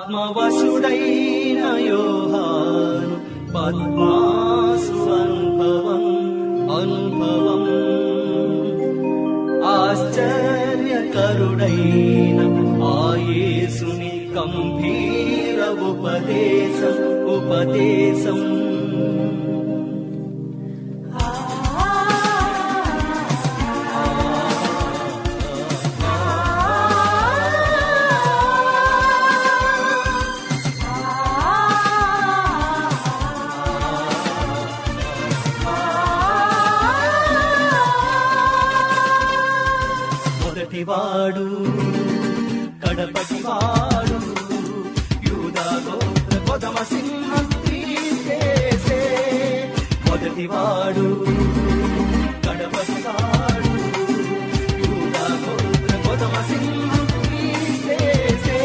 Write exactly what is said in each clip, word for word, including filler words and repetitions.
ఆత్మవశుడైన యోహాను పద్మాసు అనుభవం అనుభవం ఆశ్చర్యకరుడైన ఆ యేసుని గంభీర ఉపదేశం ఉపదేశం వాడు కడపటివాడు యూదా గోత్ర కొదమ సింహం తీసేసే మొదటివాడు కడపటివాడు యూదా గోత్ర కొదమ సింహం తీసేసే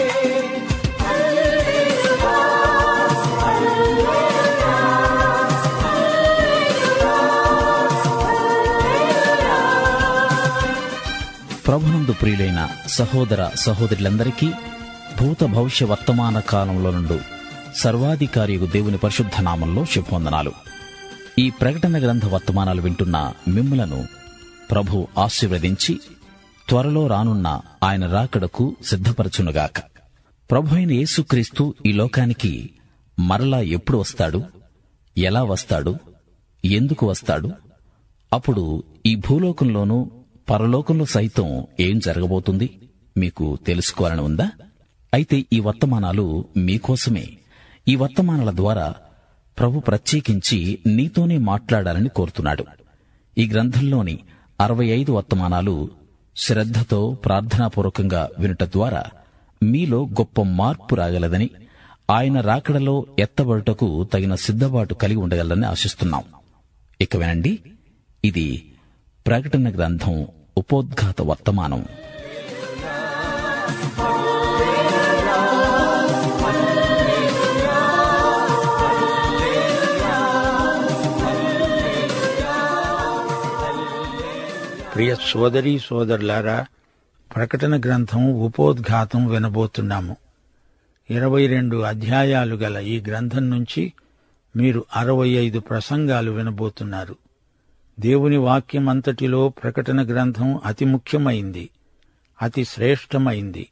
ప్రభునందు ప్రియులైన సహోదర సహోదరులందరికీ భూత భవిష్య వర్తమాన కాలంలో నుండి సర్వాధికారియగు దేవుని పరిశుద్ధ నామంలో శుభవందనాలు. ఈ ప్రకటన గ్రంథ వర్తమానాలు వింటున్న మిమ్ములను ప్రభు ఆశీర్వదించి త్వరలో రానున్న ఆయన రాకడకు సిద్ధపరచునుగాక. ప్రభు అయిన యేసుక్రీస్తు ఈ లోకానికి మరలా ఎప్పుడు వస్తాడు, ఎలా వస్తాడు, ఎందుకు వస్తాడు, అప్పుడు ఈ భూలోకంలోనూ పరలోకంలో సైతం ఏం జరగబోతుంది మీకు తెలుసుకోవాలని ఉందా? అయితే ఈ వర్తమానాలు మీకోసమే. ఈ వర్తమానాల ద్వారా ప్రభు ప్రత్యేకించి నీతోనే మాట్లాడాలని కోరుతున్నాడు. ఈ గ్రంథంలోని అరవై ఐదు వర్తమానాలు శ్రద్ధతో ప్రార్థనాపూర్వకంగా వినుట ద్వారా మీలో గొప్ప మార్పు రాగలదని, ఆయన రాకడలో ఎత్తబడుటకు తగిన సిద్ధపాటు కలిగి ఉండగలదని ఆశిస్తున్నాం. ఇక వినండి, ఇది ప్రకటన గ్రంథం ఉపోద్ఘాత వర్తమానం. ప్రియ సోదరీ సోదరులారా, ప్రకటన గ్రంథం ఉపోద్ఘాతం వినబోతున్నాము. ఇరవై రెండు అధ్యాయాలు గల ఈ గ్రంథం నుంచి మీరు అరవై ఐదు ప్రసంగాలు వినబోతున్నారు. దేవుని వాక్యమంతటిలో ప్రకటన గ్రంథం అతి ముఖ్యమైంది, అతి శ్రేష్టమైంది.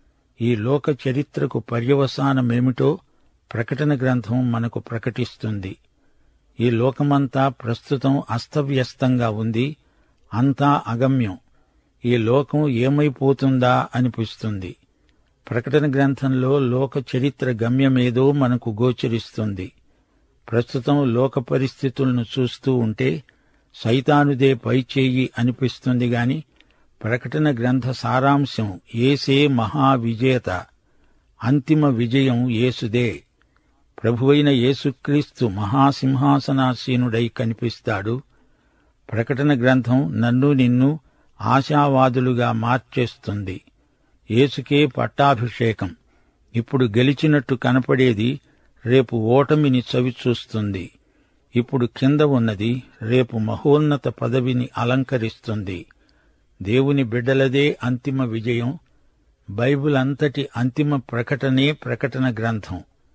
ఈ లోక చరిత్రకు పర్యవసానమేమిటో ప్రకటన గ్రంథం మనకు ప్రకటిస్తుంది. ఈ లోకమంతా ప్రస్తుతం అస్తవ్యస్తంగా ఉంది, అంతా అగమ్యం. ఈ లోకం ఏమైపోతుందా అనిపిస్తుంది. ప్రకటన గ్రంథంలో లోక చరిత్ర గమ్యమేదో మనకు గోచరిస్తుంది. ప్రస్తుతం లోక పరిస్థితులను చూస్తూ ఉంటే సైతానుదే పైచేయి అనిపిస్తుంది గాని ప్రకటన గ్రంథ సారాంశం యేసే మహావిజేత, అంతిమ విజయం యేసుదే. ప్రభువైన యేసుక్రీస్తు మహాసింహాసనాసీనుడై కనిపిస్తాడు. ప్రకటన గ్రంథం నన్ను నిన్ను ఆశావాదులుగా మార్చేస్తుంది. యేసుకే పట్టాభిషేకం. ఇప్పుడు గెలిచినట్టు కనపడేది రేపు ఓటమిని చవిచూస్తుంది. ఇప్పుడు కింద ఉన్నది రేపు మహోన్నత పదవిని అలంకరిస్తుంది. దేవుని బిడ్డలదే అంతిమ విజయం. బైబిల్ అంతటి అంతిమ ప్రకటనే ప్రకటన గ్రంథం.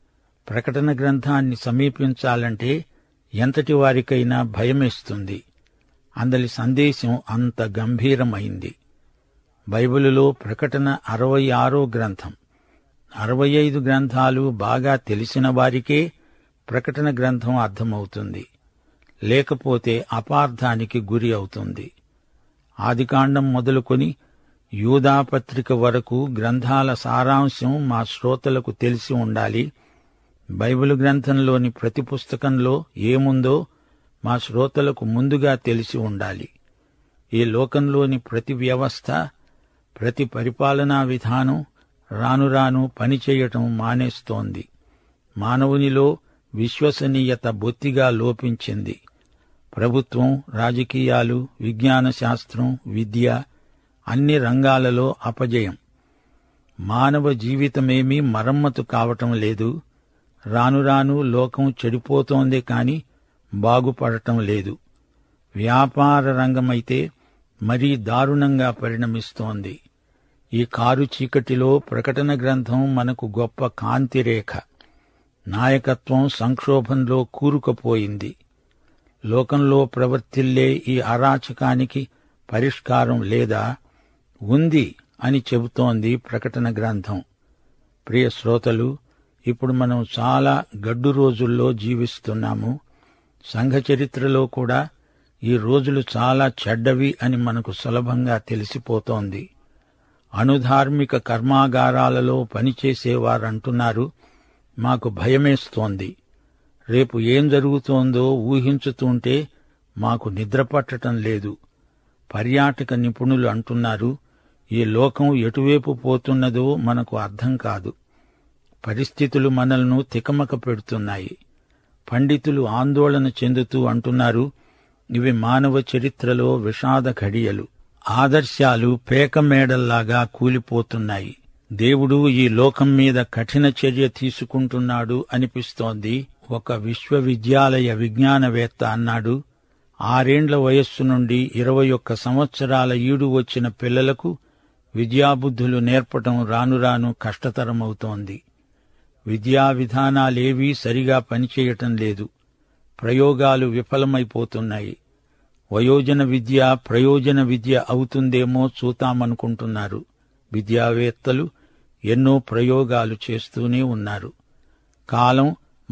ప్రకటన గ్రంథాన్ని సమీపించాలంటే ఎంతటి వారికైనా భయమేస్తుంది. అందలి సందేశం అంత గంభీరమైంది. బైబిలులో ప్రకటన అరవై ఆరో గ్రంథం. అరవై ఐదు గ్రంథాలు బాగా తెలిసిన వారికే ప్రకటన గ్రంథం అర్థమవుతుంది, లేకపోతే అపార్థానికి గురి అవుతుంది. ఆదికాండం మొదలుకొని యూదాపత్రిక వరకు గ్రంథాల సారాంశం మా శ్రోతలకు తెలిసి ఉండాలి. బైబిలు గ్రంథంలోని ప్రతి పుస్తకంలో ఏముందో మా శ్రోతలకు ముందుగా తెలిసి ఉండాలి. ఈ లోకంలోని ప్రతి వ్యవస్థ, ప్రతి పరిపాలనా విధానం రాను రాను పనిచేయటం మానేస్తోంది. మానవునిలో విశ్వసనీయత బొత్తిగా లోపించింది. ప్రభుత్వం, రాజకీయాలు, విజ్ఞాన శాస్త్రం, విద్య అన్ని రంగాలలో అపజయం. మానవ జీవితమేమీ మరమ్మతు కావటం లేదు. రాను రాను లోకం చెడిపోతోందే కాని బాగుపడటం లేదు. వ్యాపార రంగమైతే మరీ దారుణంగా పరిణమిస్తోంది. ఈ కారు చీకటిలో ప్రకటన గ్రంథం మనకు గొప్ప కాంతిరేఖ. నాయకత్వం సంక్షోభంలో కూరుకుపోయింది. లోకంలో ప్రవర్తిల్లే ఈ అరాచకానికి పరిష్కారం లేదా? ఉంది అని చెబుతోంది ప్రకటన గ్రంథం. ప్రియ శ్రోతలు, ఇప్పుడు మనం చాలా గడ్డు రోజుల్లో జీవిస్తున్నాము. సంఘ చరిత్రలో కూడా ఈ రోజులు చాలా చెడ్డవి అని మనకు సులభంగా తెలిసిపోతోంది. అణుధార్మిక కర్మాగారాలలో పనిచేసేవారంటున్నారు, మాకు భయమేస్తోంది. రేపు ఏం జరుగుతోందో ఊహించుతుంటే మాకు నిద్రపట్టటం లేదు. పర్యాటక నిపుణులు అంటున్నారు, ఈ లోకం ఎటువైపు పోతున్నదో మనకు అర్థం కాదు. పరిస్థితులు మనల్ని తికమక పెడుతున్నాయి. పండితులు ఆందోళన చెందుతూ అంటున్నారు, ఇవి మానవ చరిత్రలో విషాద ఘడియలు. ఆదర్శాలు పేకమేడల్లాగా కూలిపోతున్నాయి. దేవుడు ఈ లోకం మీద కఠిన చర్య తీసుకుంటున్నాడు అనిపిస్తోంది. ఒక విశ్వవిద్యాలయ విజ్ఞానవేత్త అన్నాడు, ఆరేండ్ల వయస్సు నుండి ఇరవై ఒక్క సంవత్సరాల ఈడు వచ్చిన పిల్లలకు విద్యాబుద్ధులు నేర్పటం రానురాను కష్టతరమవుతోంది. విద్యా విధానాలేవీ సరిగా పనిచేయటం లేదు. ప్రయోగాలు విఫలమైపోతున్నాయి. వయోజన విద్య ప్రయోజన విద్య అవుతుందేమో చూతామనుకుంటున్నారు. విద్యావేత్తలు ఎన్నో ప్రయోగాలు చేస్తూనే ఉన్నారు. కాలం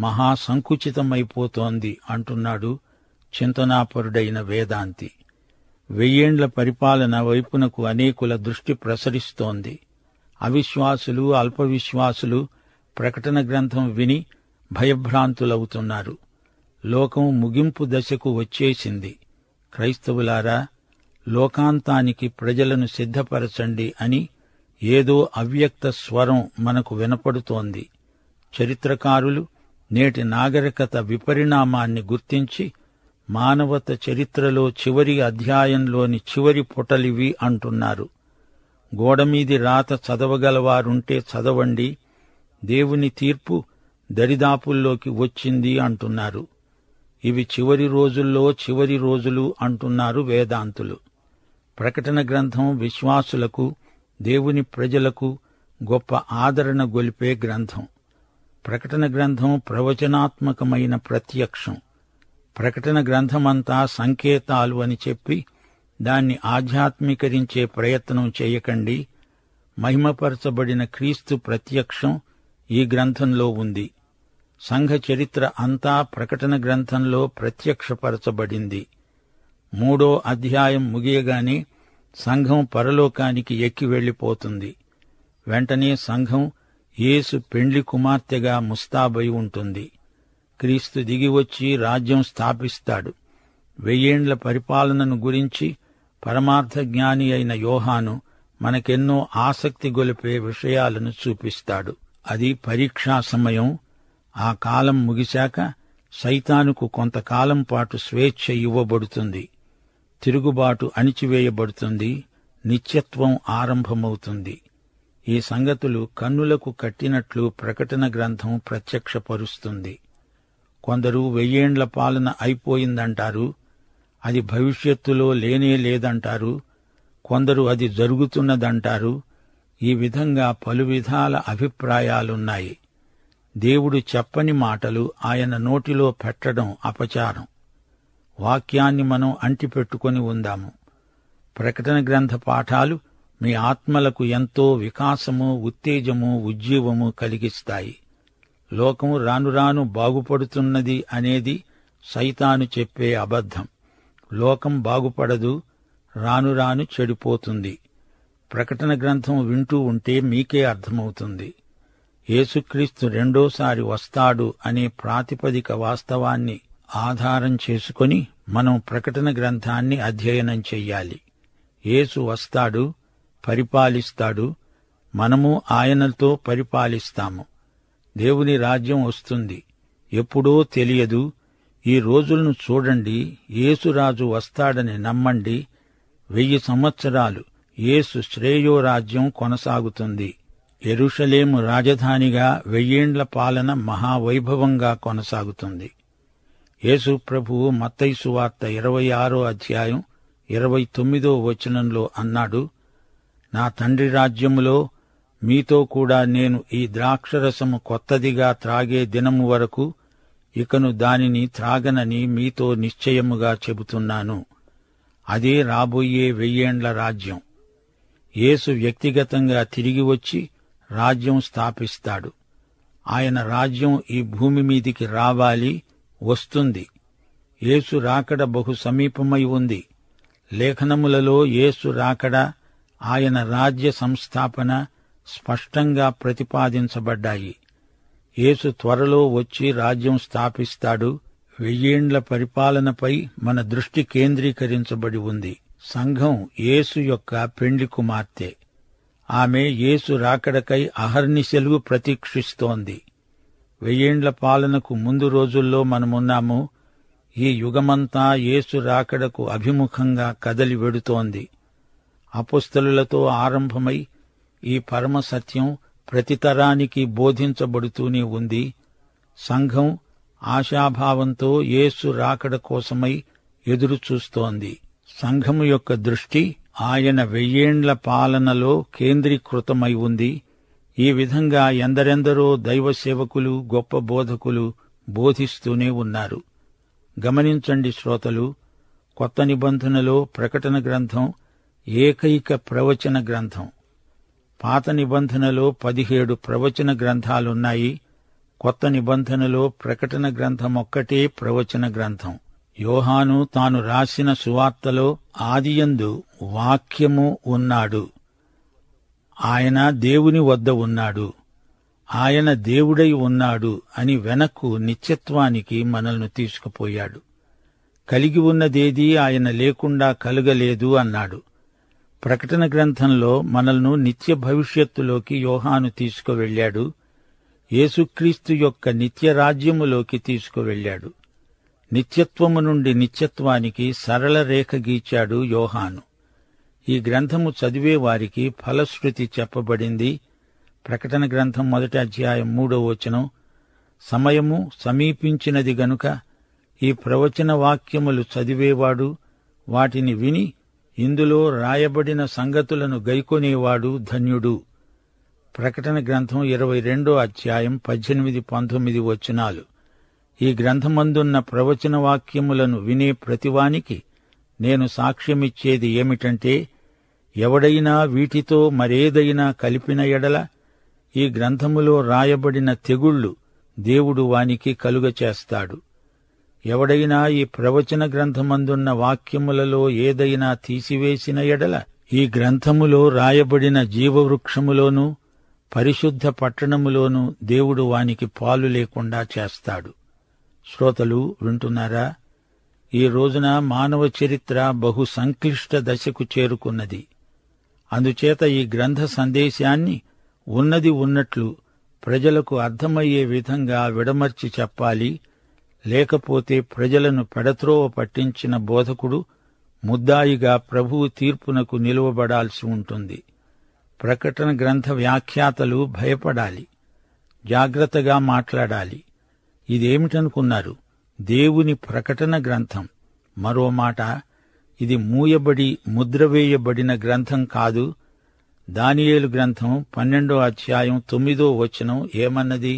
మహాసంకుచితమైపోతోంది అంటున్నాడు చింతనాపరుడైన వేదాంతి. వెయ్యేండ్ల పరిపాలన వైపునకు అనేకుల దృష్టి ప్రసరిస్తోంది. అవిశ్వాసులు, అల్పవిశ్వాసులు ప్రకటన గ్రంథం విని భయభ్రాంతులవుతున్నారు. లోకం ముగింపు దశకు వచ్చేసింది. క్రైస్తవులారా, లోకాంతానికి ప్రజలను సిద్ధపరచండి అని ఏదో అవ్యక్త స్వరం మనకు వినపడుతోంది. చరిత్రకారులు నేటి నాగరికత విపరిణామాన్ని గుర్తించి మానవత చరిత్రలో చివరి అధ్యాయంలోని చివరి పుటలివి అంటున్నారు. గోడమీది రాత చదవగలవారుంటే చదవండి, దేవుని తీర్పు దరిదాపుల్లోకి వచ్చింది అంటున్నారు. ఇవి చివరి రోజుల్లో చివరి రోజులు అంటున్నారు వేదాంతులు. ప్రకటన గ్రంథం విశ్వాసులకు, దేవుని ప్రజలకు గొప్ప ఆదరణ గొలిపే గ్రంథం. ప్రకటన గ్రంథం ప్రవచనాత్మకమైన ప్రత్యక్షం. ప్రకటన గ్రంథమంతా సంకేతాలు అని చెప్పి దాన్ని ఆధ్యాత్మీకరించే ప్రయత్నం చేయకండి. మహిమపరచబడిన క్రీస్తు ప్రత్యక్షం ఈ గ్రంథంలో ఉంది. సంఘ చరిత్ర అంతా ప్రకటన గ్రంథంలో ప్రత్యక్షపరచబడింది. మూడో అధ్యాయం ముగియగానే సంఘం పరలోకానికి ఎక్కి వెళ్లిపోతుంది. వెంటనే సంఘం యేసు పెండ్లి కుమార్తెగా ముస్తాబై ఉంటుంది. క్రీస్తు దిగివచ్చి రాజ్యం స్థాపిస్తాడు. వెయ్యేండ్ల పరిపాలనను గురించి పరమార్థ జ్ఞాని అయిన యోహాను మనకెన్నో ఆసక్తి గొలిపే విషయాలను చూపిస్తాడు. అది పరీక్షా సమయం. ఆ కాలం ముగిశాక సైతానుకు కొంతకాలం పాటు స్వేచ్ఛ ఇవ్వబడుతుంది. తిరుగుబాటు అణిచివేయబడుతుంది. నిత్యత్వం ఆరంభమవుతుంది. ఈ సంగతులు కన్నులకు కట్టినట్లు ప్రకటన గ్రంథం ప్రత్యక్షపరుస్తుంది. కొందరు వెయ్యేండ్ల పాలన అయిపోయిందంటారు. అది భవిష్యత్తులో లేనే లేదంటారు. కొందరు అది జరుగుతున్నదంటారు. ఈ విధంగా పలు విధాల అభిప్రాయాలున్నాయి. దేవుడు చెప్పని మాటలు ఆయన నోటిలో పెట్టడం అపచారం. వాక్యాన్ని మనం అంటిపెట్టుకొని ఉందాము. ప్రకటన గ్రంథ పాఠాలు మీ ఆత్మలకు ఎంతో వికాసము, ఉత్తేజము, ఉజ్జీవము కలిగిస్తాయి. లోకం రానురాను బాగుపడుతున్నది అనేది సైతాను చెప్పే అబద్ధం. లోకం బాగుపడదు, రానురాను చెడిపోతుంది. ప్రకటన గ్రంథం వింటూ ఉంటే మీకే అర్థమవుతుంది. యేసుక్రీస్తు రెండోసారి వస్తాడు అనే ప్రాతిపదిక వాస్తవాన్ని ఆధారం చేసుకొని మనం ప్రకటన గ్రంథాన్ని అధ్యయనం చెయ్యాలి. యేసు వస్తాడు, పరిపాలిస్తాడు. మనము ఆయనతో పరిపాలిస్తాము. దేవుని రాజ్యం వస్తుంది. ఎప్పుడో తెలియదు. ఈ రోజులను చూడండి. యేసురాజు వస్తాడని నమ్మండి. వెయ్యి సంవత్సరాలు యేసు శ్రేయోరాజ్యం కొనసాగుతుంది. యెరూషలేము రాజధానిగా వెయ్యేండ్ల పాలన మహావైభవంగా కొనసాగుతుంది. యేసు ప్రభువు మత్తయి సువార్త ఇరవై ఆరో అధ్యాయం ఇరవై తొమ్మిదో వచనంలో అన్నాడు, నా తండ్రి రాజ్యములో మీతో కూడా నేను ఈ ద్రాక్షరసము కొత్తదిగా త్రాగే దినము వరకు ఇకను దానిని త్రాగనని మీతో నిశ్చయముగా చెబుతున్నాను. అదే రాబోయే వెయ్యేండ్ల రాజ్యం. యేసు వ్యక్తిగతంగా తిరిగి వచ్చి రాజ్యం స్థాపిస్తాడు. ఆయన రాజ్యం ఈ భూమి మీదికి రావాలి, వస్తుంది. యేసు రాకడ బహు సమీపమై ఉంది. లేఖనములలో యేసు రాకడ, ఆయన రాజ్య సంస్థాపన స్పష్టంగా ప్రతిపాదించబడ్డాయి. యేసు త్వరలో వచ్చి రాజ్యం స్థాపిస్తాడు. వెయ్యేండ్ల పరిపాలనపై మన దృష్టి కేంద్రీకరించబడి ఉంది. సంఘం యేసు యొక్క పెండ్లి కుమార్తె. ఆమె యేసు రాకడకై అహర్నిశలు ప్రతీక్షిస్తోంది. వెయ్యేండ్ల పాలనకు ముందు రోజుల్లో మనమున్నాము. ఈ యుగమంతా యేసు రాకడకు అభిముఖంగా కదలి వెడుతోంది. అపొస్తలులతో ఆరంభమై ఈ పరమ సత్యం ప్రతి తరానికి బోధించబడుతూనే ఉంది. సంఘం ఆశాభావంతో యేసు రాకడ కోసమై ఎదురుచూస్తోంది. సంఘము యొక్క దృష్టి ఆయన వెయ్యేండ్ల పాలనలో కేంద్రీకృతమై ఉంది. ఈ విధంగా ఎందరెందరో దైవ సేవకులు, గొప్ప బోధకులు బోధిస్తూనే ఉన్నారు. గమనించండి శ్రోతలు, కొత్త నిబంధనలో ప్రకటన గ్రంథం ఏకైక ప్రవచన గ్రంథం. పాత నిబంధనలో పదిహేడు ప్రవచన గ్రంథాలున్నాయి. కొత్త నిబంధనలో ప్రకటన గ్రంథం ఒక్కటే ప్రవచన గ్రంథం. యోహాను తాను రాసిన సువార్తలో ఆదియందు వాక్యము ఉన్నాడు, ఆయన దేవుని వద్ద ఉన్నాడు, ఆయన దేవుడై ఉన్నాడు అని వెనక్కు నిత్యత్వానికి మనల్ని తీసుకుపోయాడు. కలిగి ఉన్నదేదీ ఆయన లేకుండా కలుగలేదు అన్నాడు. ప్రకటన గ్రంథంలో మనల్ని నిత్య భవిష్యత్తులోకి యోహాను తీసుకువెళ్లాడు. యేసుక్రీస్తు యొక్క నిత్య రాజ్యములోకి తీసుకువెళ్లాడు. నిత్యత్వము నుండి నిత్యత్వానికి సరళ రేఖ గీచాడు యోహాను. ఈ గ్రంథము చదివే వారికి ఫలశ్రుతి చెప్పబడింది. ప్రకటన గ్రంథం మొదటి అధ్యాయం మూడో వచనం, సమయము సమీపించినది గనుక ఈ ప్రవచన వాక్యములు చదివేవాడు, వాటిని విని ఇందులో రాయబడిన సంగతులను గైకొనేవాడు ధన్యుడు. ప్రకటన గ్రంథం ఇరవై రెండో అధ్యాయం పద్దెనిమిది పంతొమ్మిది వచనాలు. ఈ గ్రంథమందున్న ప్రవచన వాక్యములను వినే ప్రతివానికి నేను సాక్ష్యమిచ్చేది ఏమిటంటే, ఎవడైనా వీటితో మరేదైనా కలిపిన ఎడల ఈ గ్రంథములో రాయబడిన తెగుళ్లు దేవుడు వానికి కలుగచేస్తాడు. ఎవడైనా ఈ ప్రవచన గ్రంథమందున్న వాక్యములలో ఏదైనా తీసివేసిన ఎడల ఈ గ్రంథములో రాయబడిన జీవవృక్షములోనూ పరిశుద్ధ పట్టణములోనూ దేవుడు వానికి పాలు లేకుండా చేస్తాడు. శ్రోతలు వింటున్నారా? ఈ రోజున మానవ చరిత్ర బహు సంక్లిష్ట దశకు చేరుకున్నది. అందుచేత ఈ గ్రంథ సందేశాన్ని ఉన్నది ఉన్నట్లు ప్రజలకు అర్థమయ్యే విధంగా విడమర్చి చెప్పాలి. లేకపోతే ప్రజలను పెడత్రోవ పట్టించిన బోధకుడు ముద్దాయిగా ప్రభువు తీర్పునకు నిలువబడాల్సి ఉంటుంది. ప్రకటన గ్రంథ వ్యాఖ్యాతలు భయపడాలి, జాగ్రత్తగా మాట్లాడాలి. ఇదేమిటనుకున్నారు? దేవుని ప్రకటన గ్రంథం. మరో మాట, ఇది మూయబడి ముద్రవేయబడిన గ్రంథం కాదు. దానియేలు గ్రంథం పన్నెండో అధ్యాయం తొమ్మిదో వచనం ఏమన్నది?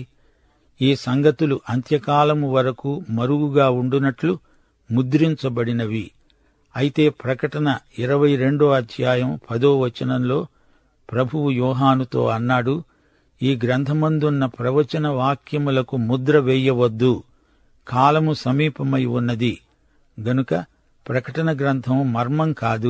ఈ సంగతులు అంత్యకాలము వరకు మరుగుగా ఉండునట్లు ముద్రించబడినవి. అయితే ప్రకటన ఇరవై రెండో అధ్యాయం పదో వచనంలో ప్రభువు యోహానుతో అన్నాడు, ఈ గ్రంథమందున్న ప్రవచన వాక్యములకు ముద్ర వేయవద్దు, కాలము సమీపమై ఉన్నది. గనుక ప్రకటన గ్రంథం మర్మం కాదు,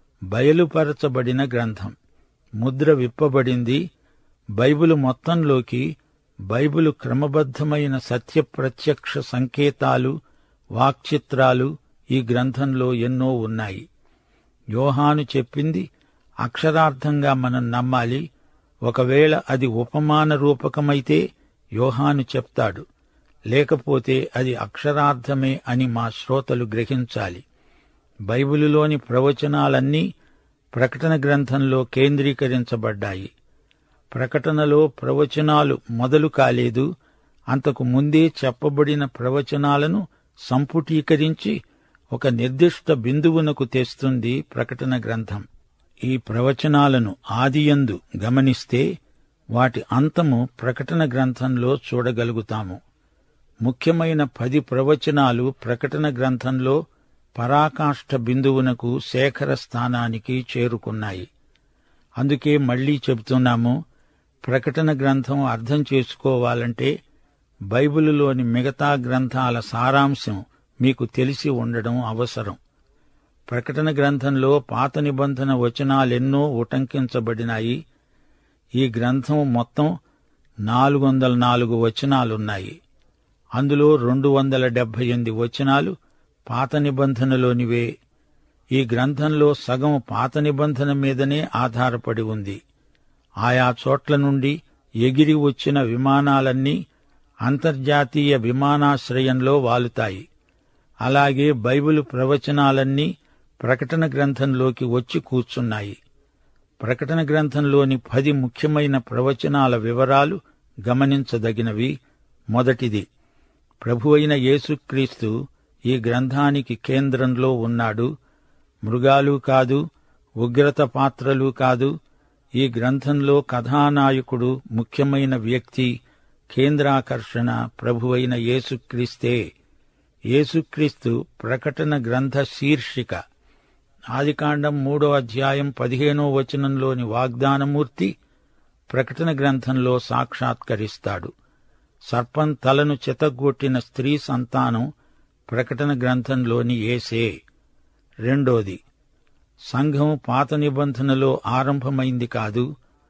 బయలుపరచబడిన గ్రంథం. ముద్ర విప్పబడింది. బైబిలు మొత్తంలోకి బైబిలు క్రమబద్ధమైన సత్యప్రత్యక్ష సంకేతాలు, వాక్చిత్రాలు ఈ గ్రంథంలో ఎన్నో ఉన్నాయి. యోహాను చెప్పింది అక్షరార్థంగా మనం నమ్మాలి. ఒకవేళ అది ఉపమాన రూపకమైతే యోహాను చెప్తాడు, లేకపోతే అది అక్షరార్థమే అని మా శ్రోతలు గ్రహించాలి. బైబిలులోని ప్రవచనాలన్నీ ప్రకటన గ్రంథంలో కేంద్రీకరించబడ్డాయి. ప్రకటనలో ప్రవచనాలు మొదలు కాలేదు. అంతకు ముందే చెప్పబడిన ప్రవచనాలను సంపుటీకరించి ఒక నిర్దిష్ట బిందువునకు తెస్తుంది ప్రకటన గ్రంథం. ఈ ప్రవచనాలను ఆదియందు గమనిస్తే వాటి అంతము ప్రకటన గ్రంథంలో చూడగలుగుతాము. ముఖ్యమైన పది ప్రవచనాలు ప్రకటన గ్రంథంలో పరాకాష్ఠ బిందువునకు శేఖర స్థానానికి చేరుకున్నాయి. అందుకే మళ్లీ చెబుతున్నాము, ప్రకటన గ్రంథం అర్థం చేసుకోవాలంటే బైబిలులోని మిగతా గ్రంథాల సారాంశం మీకు తెలిసి ఉండడం అవసరం. ప్రకటన గ్రంథంలో పాత నిబంధన వచనాలెన్నో ఉటంకించబడినాయి. ఈ గ్రంథం మొత్తం నాలుగు వందల నాలుగు వచనాలున్నాయి. అందులో రెండు వందల డెబ్బై ఎనిమిది వచనాలు పాత నిబంధనలోనివే. ఈ గ్రంథంలో సగం పాత నిబంధన మీదనే ఆధారపడి ఉంది. ఆయా చోట్ల నుండి ఎగిరి వచ్చిన విమానాలన్నీ అంతర్జాతీయ విమానాశ్రయంలో వాలుతాయి. అలాగే బైబిలు ప్రవచనాలన్నీ ప్రకటన గ్రంథంలోకి వచ్చి కూర్చున్నాయి. ప్రకటన గ్రంథంలోని పది ముఖ్యమైన ప్రవచనాల వివరాలు గమనించదగినవి. మొదటిది, ప్రభువైన యేసుక్రీస్తు ఈ గ్రంథానికి కేంద్రంలో ఉన్నాడు. మృగాలు కాదు, ఉగ్రత పాత్రలు కాదు. ఈ గ్రంథంలో కథానాయకుడు, ముఖ్యమైన వ్యక్తి, కేంద్రాకర్షణ ప్రభువైన యేసుక్రీస్తే. యేసుక్రీస్తు ప్రకటన గ్రంథ శీర్షిక. ఆదికాండం మూడో అధ్యాయం పదిహేనో వచనంలోని వాగ్దానమూర్తి ప్రకటన గ్రంథంలో సాక్షాత్కరిస్తాడు. సర్పం తలను చెతగొట్టిన స్త్రీ సంతానం ప్రకటన గ్రంథంలోని యేసే. రెండోది, సంఘం పాత నిబంధనలో ఆరంభమైంది కాదు.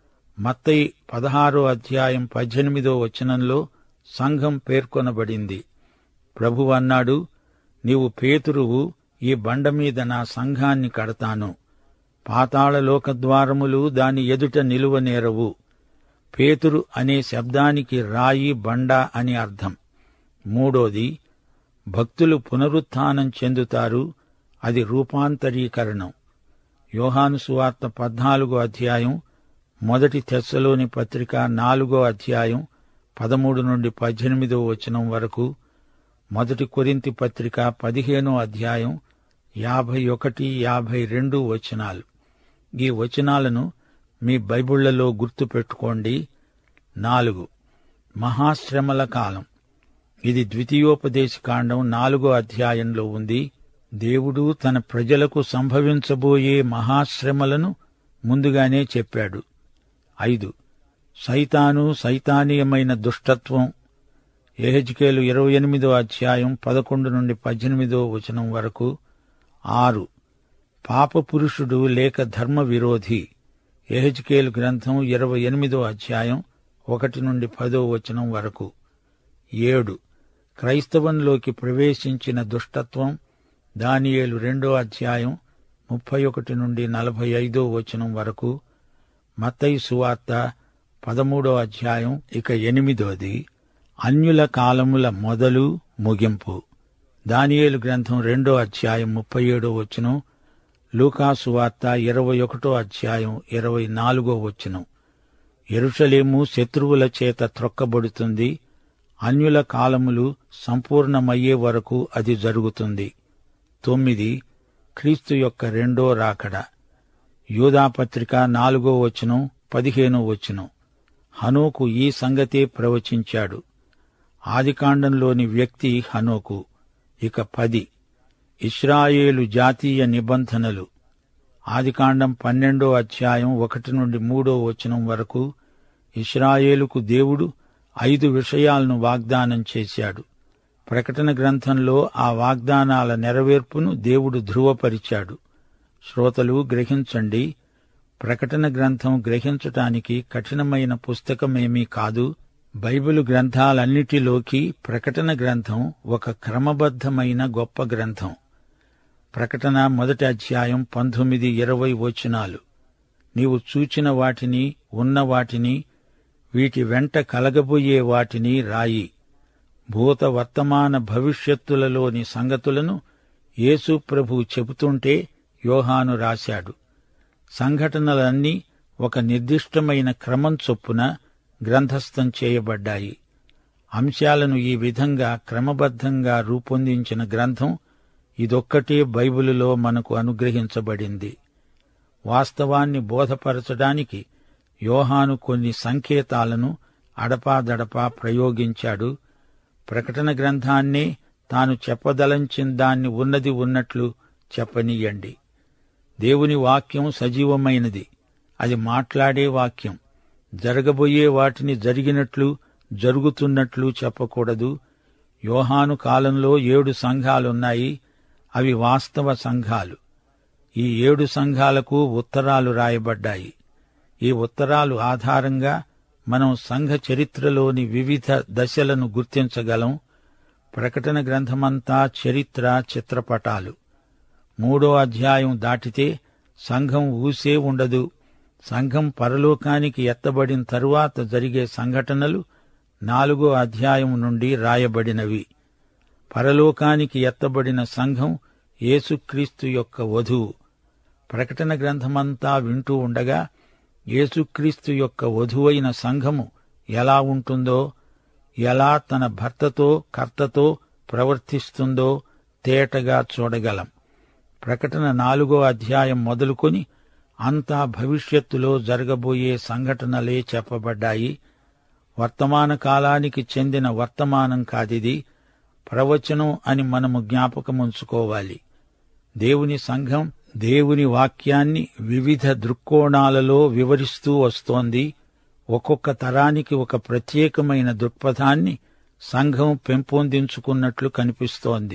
మత్తయి పదహారో అధ్యాయం పద్దెనిమిదో వచనంలో సంఘం పేర్కొనబడింది. ప్రభువు అన్నాడు, నీవు పేతురువు, ఈ బండ మీద నా సంఘాన్ని కడతాను. పాతాళ లోకద్వారములు దాని ఎదుట నిలువనేరవు. పేతురు అనే శబ్దానికి రాయి, బండ అని అర్థం. మూడోది, భక్తులు పునరుత్థానం చెందుతారు. అది రూపాంతరీకరణం. యోహాను సువార్త పద్నాలుగో అధ్యాయం, మొదటి తెస్సలోని పత్రిక నాలుగో అధ్యాయం పదమూడు నుండి పద్దెనిమిదో వచనం వరకు, మొదటి కొరింథీ పత్రిక పదిహేనో అధ్యాయం యాభై ఒకటి యాభై రెండు వచనాలు. ఈ వచనాలను మీ బైబిళ్లలో గుర్తుపెట్టుకోండి. నాలుగు, మహాశ్రమల కాలం. ఇది ద్వితీయోపదేశకాండం నాలుగో అధ్యాయంలో ఉంది. దేవుడు తన ప్రజలకు సంభవించబోయే మహాశ్రమలను ముందుగానే చెప్పాడు. ఐదు, సైతాను, సైతానీయమైన దుష్టత్వం. యెహెజ్కేలు ఇరవై ఎనిమిదో అధ్యాయం పదకొండు నుండి పద్దెనిమిదో వచనం వరకు. ఆరు, పాపపురుషుడు లేక ధర్మ విరోధి. యెహెజ్కేలు గ్రంథం ఇరవై ఎనిమిదో అధ్యాయం ఒకటి నుండి పదో వచనం వరకు. ఏడు, క్రైస్తవంలోకి ప్రవేశించిన దుష్టత్వం. దానియేలు రెండో అధ్యాయం ముప్పై ఒకటి నుండి నలభై ఐదో వచనం వరకు. మత్తయి సువార్త పదమూడో అధ్యాయం. ఇక ఎనిమిదోది, అన్యుల కాలముల మొదలు ముగింపు. దానియేలు గ్రంథం రెండో అధ్యాయం ముప్పై ఏడో వచనం. లూకా సువార్త ఇరవై ఒకటో అధ్యాయం ఇరవై నాలుగో వచనం. యెరూషలేము శత్రువుల చేత త్రొక్కబడుతుంది. అన్యుల కాలములు సంపూర్ణమయ్యే వరకు అది జరుగుతుంది. తొమ్మిది, క్రీస్తు యొక్క రెండో రాకడ. యూదాపత్రిక నాలుగో వచనం పదిహేనో వచనం. హనోకు ఈ సంగతే ప్రవచించాడు. ఆదికాండంలోని వ్యక్తి హనోకు. ఇక పది, ఇశ్రాయేలు జాతీయ నిబంధనలు. ఆదికాండం పన్నెండో అధ్యాయం ఒకటి నుండి మూడో వచనం వరకు ఇశ్రాయేలుకు దేవుడు ఐదు విషయాలను వాగ్దానం చేశాడు. ప్రకటన గ్రంథంలో ఆ వాగ్దానాల నెరవేర్పును దేవుడు ధృవపరిచాడు. శ్రోతలు గ్రహించండి, ప్రకటన గ్రంథం గ్రహించటానికి కఠినమైన పుస్తకమేమీ కాదు. బైబిలు గ్రంథాలన్నిటిలోకి ప్రకటన గ్రంథం ఒక క్రమబద్ధమైన గొప్ప గ్రంథం. ప్రకటన మొదటి అధ్యాయం పంతొమ్మిది ఇరవై వచనాలు. నీవు చూచిన వాటిని, ఉన్న వాటిని, వీటి వెంట కలగబోయే వాటిని రాయి. భూత వర్తమాన భవిష్యత్తులలోని సంగతులను యేసు ప్రభువు చెబుతుంటే యోహాను రాశాడు. సంఘటనలన్నీ ఒక నిర్దిష్టమైన క్రమం చొప్పున గ్రంథస్థం చేయబడ్డాయి. అంశాలను ఈ విధంగా క్రమబద్ధంగా రూపొందించిన గ్రంథం ఇదొక్కటే బైబిలులో మనకు అనుగ్రహించబడింది. వాస్తవాన్ని బోధపరచడానికి యోహాను కొన్ని సంకేతాలను అడపాదడపా ప్రయోగించాడు. ప్రకటన గ్రంథాన్నే తాను చెప్పదలంచిన దాన్ని ఉన్నది ఉన్నట్లు చెప్పనీయండి. దేవుని వాక్యం సజీవమైనది. అది మాట్లాడే వాక్యం. జరగబోయే వాటిని జరిగినట్లు జరుగుతున్నట్లు చెప్పకూడదు. యోహాను కాలంలో ఏడు సంఘాలున్నాయి. అవి వాస్తవ సంఘాలు. ఈ ఏడు సంఘాలకు ఉత్తరాలు రాయబడ్డాయి. ఈ ఉత్తరాలు ఆధారంగా మనం సంఘ చరిత్రలోని వివిధ దశలను గుర్తించగలం. ప్రకటన గ్రంథమంతా చరిత్ర చిత్రపటాలు. మూడో అధ్యాయం దాటితే సంఘం ఊసే ఉండదు. సంఘం పరలోకానికి ఎత్తబడిన తరువాత జరిగే సంఘటనలు నాలుగో అధ్యాయం నుండి రాయబడినవి. పరలోకానికి ఎత్తబడిన సంఘం యేసుక్రీస్తు యొక్క వధువు. ప్రకటన గ్రంథమంతా వింటూ ఉండగా యేసుక్రీస్తు యొక్క వధువైన సంఘము ఎలా ఉంటుందో, ఎలా తన భర్తతో కర్తతో ప్రవర్తిస్తుందో తేటగా చూడగలం. ప్రకటన నాలుగో అధ్యాయం మొదలుకొని అంతా భవిష్యత్తులో జరగబోయే సంఘటనలే చెప్పబడ్డాయి. వర్తమాన కాలానికి చెందిన వర్తమానం కాదిది, ప్రవచనం అని మనము జ్ఞాపకముంచుకోవాలి. దేవుని సంఘం దేవుని వాక్యాన్ని వివిధ దృక్కోణాలలో వివరిస్తూ వస్తోంది. ఒక్కొక్క తరానికి ఒక ప్రత్యేకమైన దృక్పథాన్ని సంఘం పెంపొందించుకున్నట్లు కనిపిస్తోంది.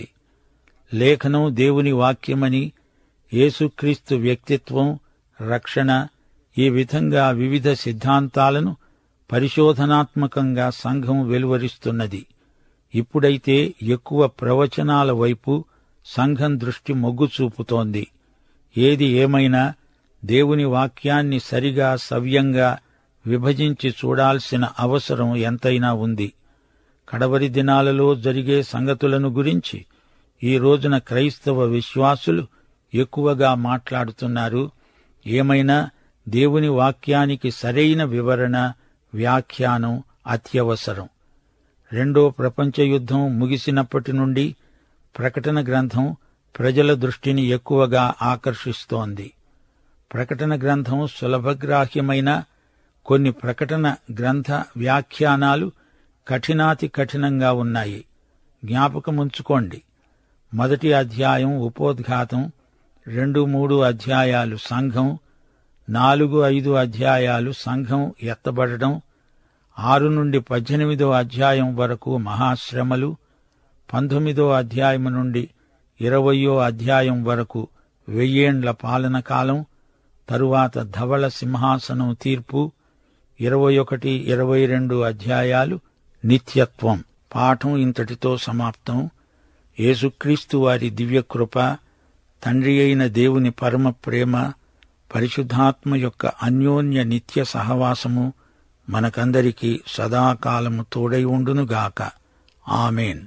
లేఖనం దేవుని వాక్యమని, యేసుక్రీస్తు వ్యక్తిత్వం, రక్షణ, ఈ విధంగా వివిధ సిద్ధాంతాలను పరిశోధనాత్మకంగా సంఘం వెలువరిస్తున్నది. ఇప్పుడైతే ఎక్కువ ప్రవచనాల వైపు సంఘం దృష్టి మొగ్గు చూపుతోంది. ఏది ఏమైనా దేవుని వాక్యాన్ని సరిగా సవ్యంగా విభజించి చూడాల్సిన అవసరం ఎంతైనా ఉంది. కడవరి దినాలలో జరిగే సంగతులను గురించి ఈ రోజున క్రైస్తవ విశ్వాసులు ఎక్కువగా మాట్లాడుతున్నారు. ఏమైనా దేవుని వాక్యానికి సరైన వివరణ, వ్యాఖ్యానం అత్యవసరం. రెండో ప్రపంచ యుద్ధం ముగిసినప్పటి నుండి ప్రకటన గ్రంథం ప్రజల దృష్టిని ఎక్కువగా ఆకర్షిస్తోంది. ప్రకటన గ్రంథం సులభగ్రాహ్యమైన కొన్ని ప్రకటన గ్రంథ వ్యాఖ్యానాలు కఠినాతి కఠినంగా ఉన్నాయి. జ్ఞాపకముంచుకోండి, మొదటి అధ్యాయం ఉపోద్ఘాతం, రెండు మూడు అధ్యాయాలు సంఘం, నాలుగు ఐదు అధ్యాయాలు సంఘం ఎత్తబడడం, ఆరు నుండి పద్దెనిమిదో అధ్యాయం వరకు మహాశ్రమలు, పంతొమ్మిదో అధ్యాయం నుండి ఇరవయో అధ్యాయం వరకు వెయ్యేండ్ల పాలన కాలం, తరువాత ధవళ సింహాసనం తీర్పు, ఇరవై ఒకటి ఇరవై రెండు అధ్యాయాలు నిత్యత్వం. పాఠం ఇంతటితో సమాప్తం. యేసుక్రీస్తు వారి దివ్యకృప, తండ్రి అయిన దేవుని పరమ ప్రేమ, పరిశుద్ధాత్మ యొక్క అన్యోన్య నిత్య సహవాసము మనకందరికీ సదాకాలము తోడై ఉండునుగాక. ఆమేన్.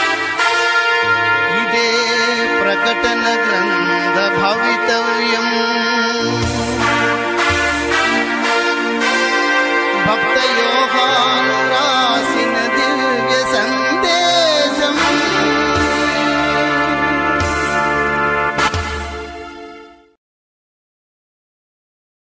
ఇదే ప్రకటన గ్రంథ భవితవ్యం.